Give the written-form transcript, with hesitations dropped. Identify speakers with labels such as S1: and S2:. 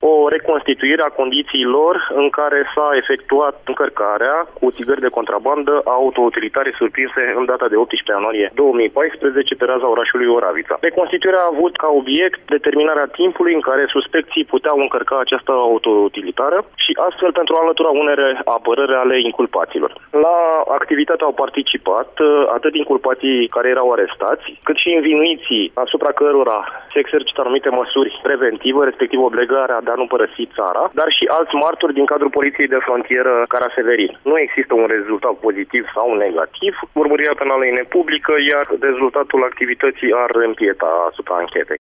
S1: o reconstituire a condițiilor în care s-a efectuat încărcarea cu țigări de contrabandă a autoutilitare surprinse în data de 18 ianuarie 2014 pe raza orașului Oravița. Reconstituirea a avut ca obiect determinarea timpului în care suspecții puteau încărca această autoutilitară și astfel pentru a înlătura unele apărări ale inculpaților. La activitate au participat atât inculpații care erau arestați, cât și învinuiții asupra cărora se exercită anumite măsuri preventive, respectiv obligarea de a nu părăsi țara, dar și alți martori din cadrul Poliției de Frontieră Caraseverin. Nu există un rezultat pozitiv sau negativ, urmărirea penală e nepublică, iar rezultatul activității ar împieta asupra anchetei.